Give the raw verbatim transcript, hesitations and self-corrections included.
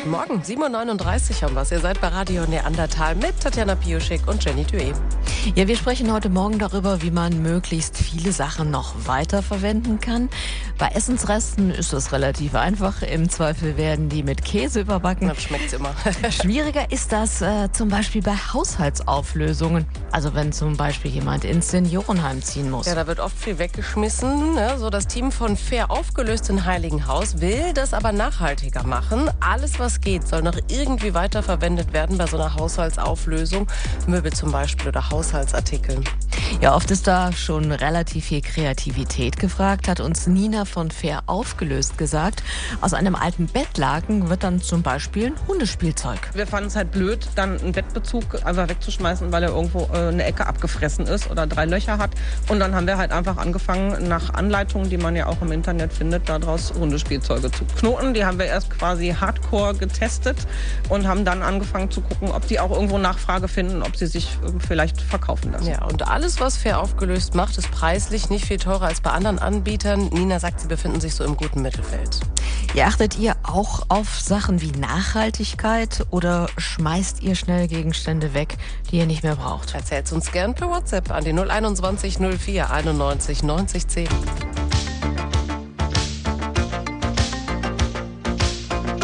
Guten Morgen, sieben Uhr neununddreißig haben wir es. Ihr seid bei Radio Neandertal mit Tatjana Piuschik und Jenny Dué. Ja, wir sprechen heute Morgen darüber, wie man möglichst viele Sachen noch weiterverwenden kann. Bei Essensresten ist es relativ einfach. Im Zweifel werden die mit Käse überbacken. Dann schmeckt's immer. Schwieriger ist das äh, zum Beispiel bei Haushaltsauflösungen. Also wenn zum Beispiel jemand ins Seniorenheim ziehen muss. Ja, da wird oft viel weggeschmissen. Ne? So das Team von Fair Aufgelöst in Heiligenhaus will das aber nachhaltiger machen. Alles, was geht, soll noch irgendwie weiterverwendet werden bei so einer Haushaltsauflösung. Möbel zum Beispiel oder Haushaltsartikel. Ja, oft ist da schon relativ viel Kreativität gefragt, hat uns Nina von Fair Aufgelöst gesagt. Aus einem alten Bettlaken wird dann zum Beispiel ein Hundespielzeug. Wir fanden es halt blöd, dann einen Bettbezug einfach wegzuschmeißen, weil er irgendwo äh, eine Ecke abgefressen ist oder drei Löcher hat. Und dann haben wir halt einfach angefangen, nach Anleitungen, die man ja auch im Internet findet, daraus Hundespielzeuge zu knoten. Die haben wir erst quasi hardcore getestet und haben dann angefangen zu gucken, ob die auch irgendwo Nachfrage finden, ob sie sich äh, vielleicht verkaufen lassen. Ja, und alles, was Fair Aufgelöst macht, ist preislich nicht viel teurer als bei anderen Anbietern. Nina sagt, sie befinden sich so im guten Mittelfeld. Ja, achtet ihr auch auf Sachen wie Nachhaltigkeit oder schmeißt ihr schnell Gegenstände weg, die ihr nicht mehr braucht? Erzählt's uns gern per WhatsApp an die null einundzwanzig null vier einundneunzig neunzig zehn.